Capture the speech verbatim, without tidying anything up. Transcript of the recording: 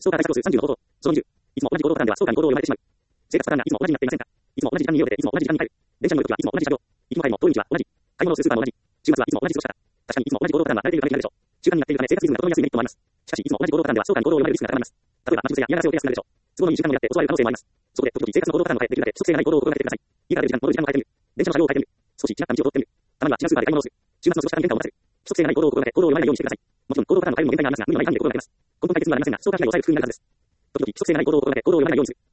ストーカー対策数さんじゅうの行動。そのにじゅう。いつも同じ行動パターンではストーカーに行動を読まれてしまう。生活パターンがいつも同じになっていませんか？いつも同じ時間に家を出ていつも同じ時間に帰る。電車に乗るときはいつも同じ車両。行きも帰りも通り道は同じ。買い物をするスーパーも同じ。週末はいつも同じ過ごし方。確かにいつも同じ行動パターンは慣れているためになるでしょう。習慣になっているため生活リズムが整いやすいメリットもあります。しかしいつも同じ行動パターンではストーカーに行動を読まれるリスクが高まります。例えば待ち伏せや嫌がらせを増やすなるでしょう。都合のいい時間になって襲われる可能性もあります。そこで時々生活の行動パターンを変えてできるだけ規則性がない行動を心がけてください。家から出る時間、戻る時間を変えてみる。電車の車両を変えてみる。少し違った道を通ってみる。たまには違うスーパーで買い物をする。週末の過ごし方に変化を持たせる。規則性がない行動を心がけ、行動を読まないようにしてください。もちろん行動パターンを変えるのも限界がありますが、無理のない範囲で心がけます。根本解決にはありませんが、ストーカー被害を抑える工夫になるはずです。時々規則性がない行動を心がけ、行動を読まないようにする。